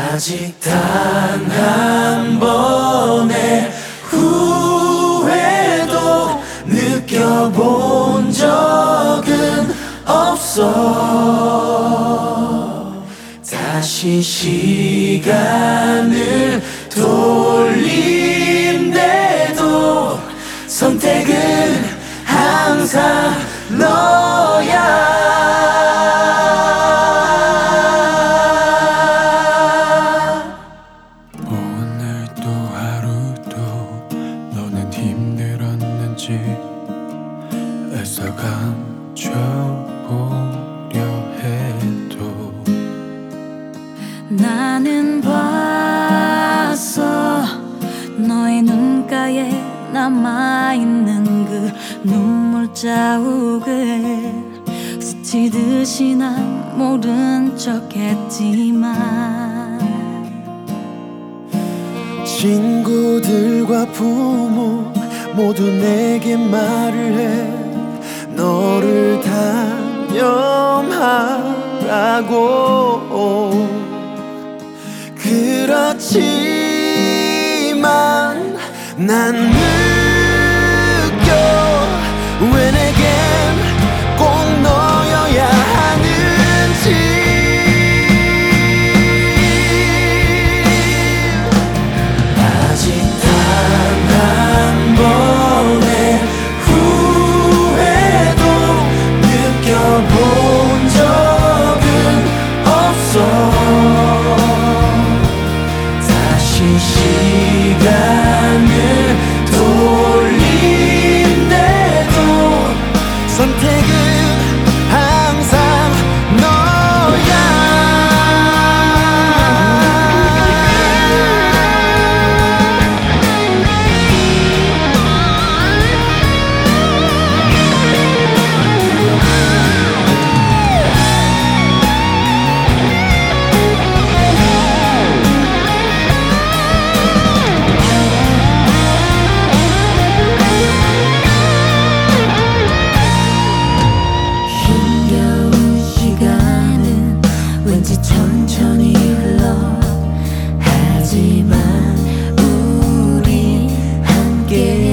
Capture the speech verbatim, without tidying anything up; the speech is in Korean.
아직 단 한 번의 후회도 느껴본 적은 없어. 다시 시간을 돌린대도 선택은 항상 너야. 오늘도 하루도 너는 힘들었는지 애써 감춰보려 해도 나는 봤어. 너의 눈가에 남아있는 그 눈물 자국을 스치듯이 난 모른 척 했지만 친구들과 부모 모두 내게 말을 해. 너를 단념하라고. 그렇지만 난 느껴 왜 내겐 꼭 너여야 하는지. 아직 단 한 번의 후회도 느껴본 적은 없어. 다시 시간을 돌린대도 선택은 항상 너야. 힘겨운 시간은 왠지 천천히 흘러. 하지만 우리 함께